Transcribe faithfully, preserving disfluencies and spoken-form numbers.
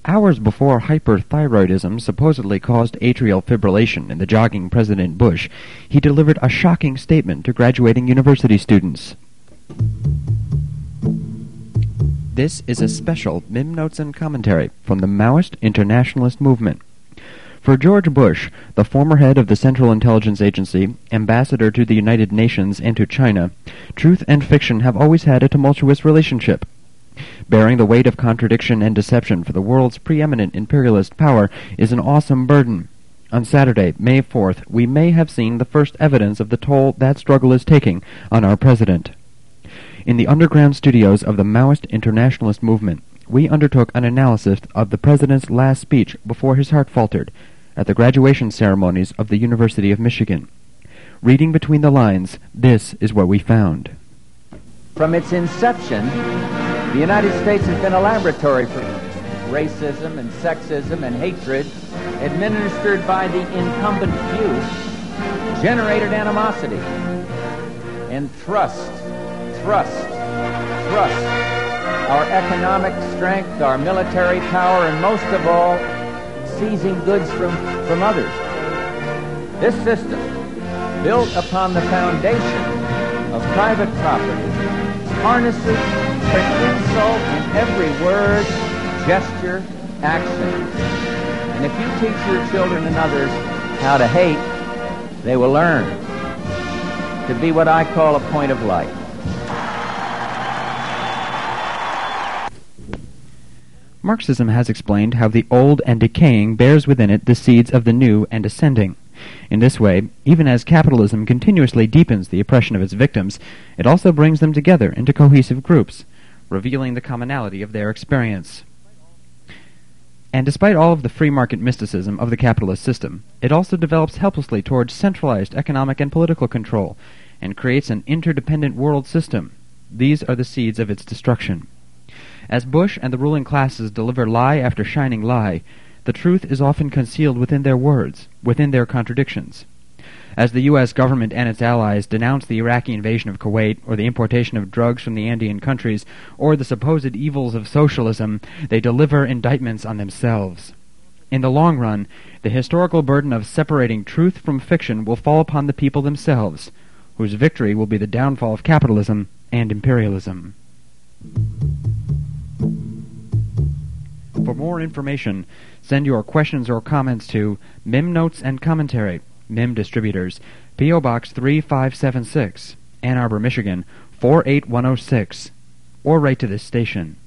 Hours before hyperthyroidism supposedly caused atrial fibrillation in the jogging President Bush, he delivered a shocking statement to graduating university students. This is a special Mim Notes and Commentary from the Maoist Internationalist Movement. For George Bush, the former head of the Central Intelligence Agency, ambassador to the United Nations and to China, truth and fiction have always had a tumultuous relationship. Bearing the weight of contradiction and deception for the world's preeminent imperialist power is an awesome burden. On Saturday, May fourth, we may have seen the first evidence of the toll that struggle is taking on our president. In the underground studios of the Maoist Internationalist Movement, we undertook an analysis of the president's last speech before his heart faltered at the graduation ceremonies of the University of Michigan. Reading between the lines, this is what we found. From its inception, the United States has been a laboratory for racism and sexism and hatred administered by the incumbent few, generated animosity and thrust, thrust, thrust our economic strength, our military power, and most of all, seizing goods from, from others. This system, built upon the foundation of private property, harnesses for insult in every word, gesture, action. And if you teach your children and others how to hate, they will learn to be what I call a point of light. Marxism has explained how the old and decaying bears within it the seeds of the new and ascending. In this way, even as capitalism continuously deepens the oppression of its victims, it also brings them together into cohesive groups, revealing the commonality of their experience. And despite all of the free market mysticism of the capitalist system, it also develops helplessly towards centralized economic and political control, and creates an interdependent world system. These are the seeds of its destruction. As Bush and the ruling classes deliver lie after shining lie, the truth is often concealed within their words, within their contradictions. As the U S government and its allies denounce the Iraqi invasion of Kuwait, or the importation of drugs from the Andean countries, or the supposed evils of socialism, they deliver indictments on themselves. In the long run, the historical burden of separating truth from fiction will fall upon the people themselves, whose victory will be the downfall of capitalism and imperialism. For more information, send your questions or comments to Mim Notes and Commentary, Mim Distributors, P O Box three five seven six, Ann Arbor, Michigan four eight one oh six, or write to this station.